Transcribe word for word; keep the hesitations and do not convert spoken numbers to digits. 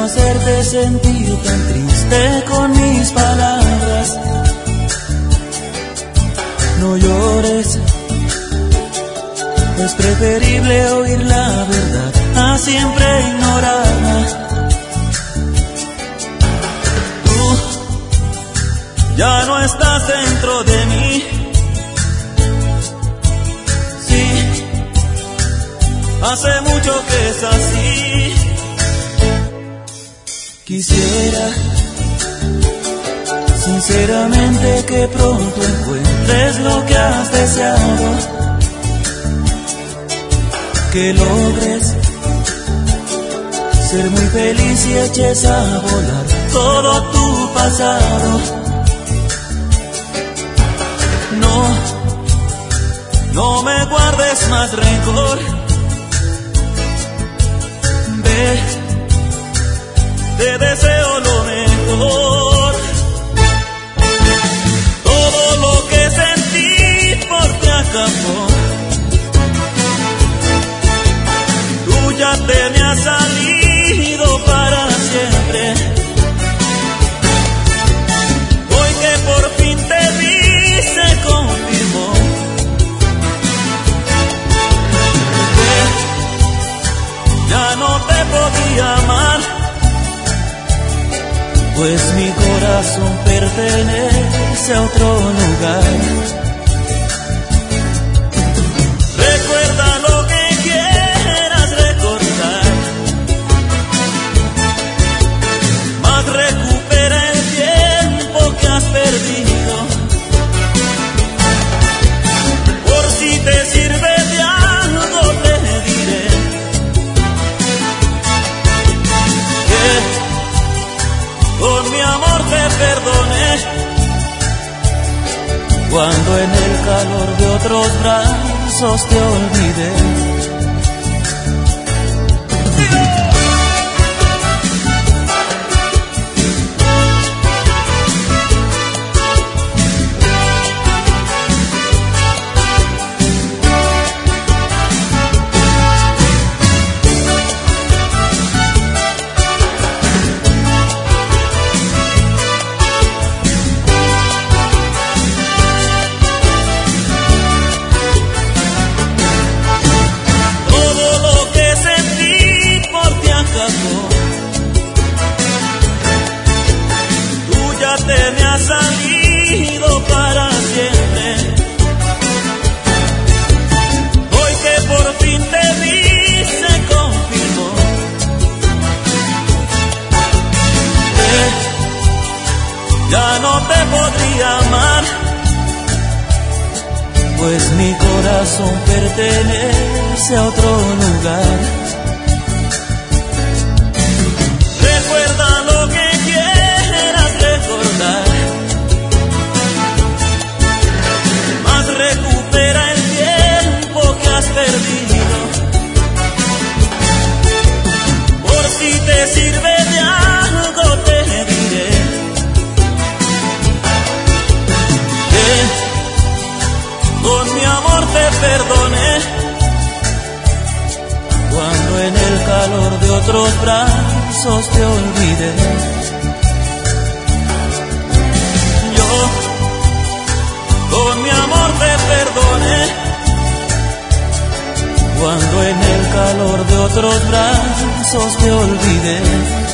hacerte sentir tan triste con mis palabras. No llores, es preferible oír la verdad a siempre ignorarla. Tú ya no estás dentro de mí. Sí, hace mucho que es así. Quisiera sinceramente que pronto encuentres lo que has deseado, que logres ser muy feliz y eches a volar todo tu pasado. No, no me guardes más rencor. Ve, te deseo lo mejor. Todo lo que sentí por ti acabó. Tú ya te me has salido para siempre. Hoy que por fin te vi se confirmó que ya no te podía amar, pues mi corazón pertenece a otro lugar. Recuerda lo que quieras recordar, mas recupera el tiempo que has perdido. Por si te sirve de algo te diré que con mi amor te perdoné, cuando en el calor de otros brazos te olvidé. Te me has salido para siempre. Hoy que por fin te vi se confirmó que ya no te podría amar, pues mi corazón pertenece a otro lugar. Recuerda lo que más recupera el tiempo que has perdido. Por si te sirve de algo te diré que con mi amor te perdoné, cuando en el calor de otros brazos te olvidé. Con mi amor te perdoné, cuando en el calor de otros brazos te olvidé.